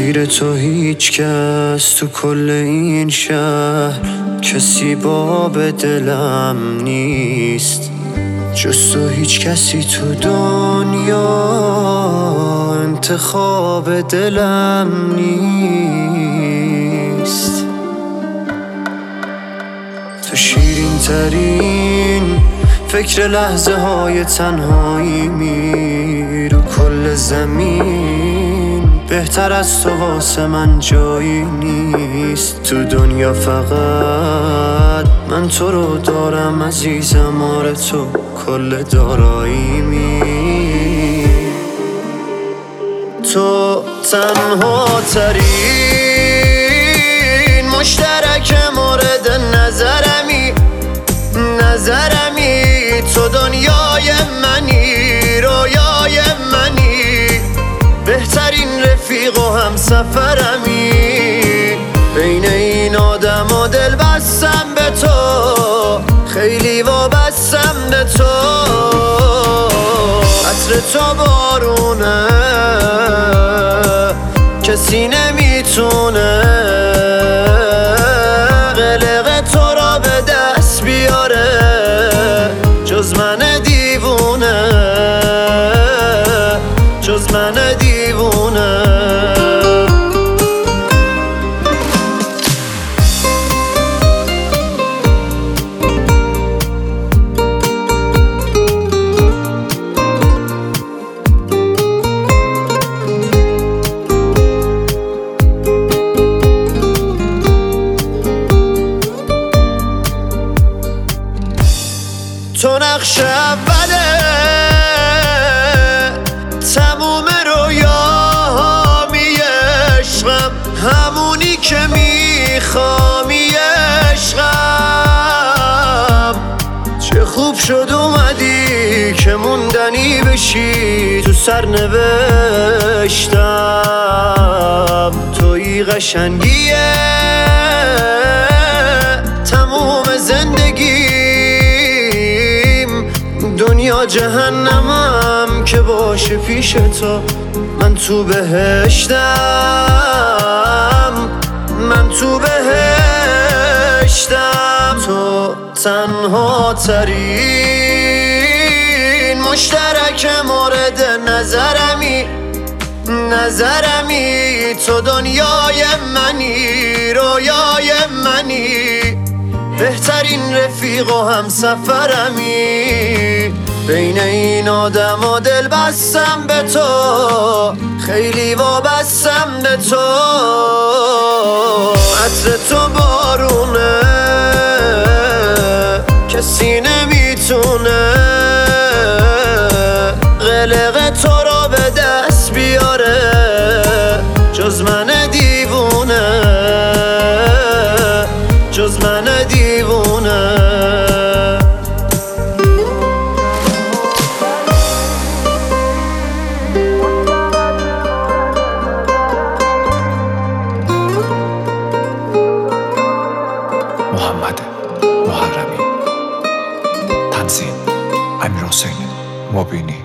غیر تو هیچ کس تو کل این شهر کسی باب دلم نیست، جز تو هیچ کسی تو دنیا انتخاب دلم نیست. تو شیرین ترین فکر لحظه های تنهایی می رو کل زمین، بهتر از تو واسه من جایی نیست. تو دنیا فقط من تو رو دارم عزیزم، آره تو کل دارایی می. تو تنها ترین مشترک مورد نظرمی، تو دنیای منی، رویای منی، بهترین رفیق و هم سفرمی. بین این آدم و دل بستم به تو، خیلی وابستم به تو. عطر تو بارونه کسی نمیتونه قلق تو را به دست بیاره، جز من دیوونه، جز من دیوونه. تو نقش اوله تموم رویاهامی عشقم، همونی که میخوامی عشقم. چه خوب شد اومدی که موندنی بشی تو سرنوشتم. توی قشنگیه تموم زندگی، دنیا جهنمم که باشه پیش تو. من تو بهشتم، من تو بهشتم. تو تنها ترین مشترک مورد نظرمی، تو دنیای منی، رویای منی، بهترین رفیق و هم سفرمی. بین این آدم و دل بستم به تو، خیلی وابستم به تو. عطر تو بارونه کسی نمیتونه قلق تو را به دست بیاره، جز من دیوونه، جز من دیوونه. محمد محرمی، تنظیم امیرحسین مبینی.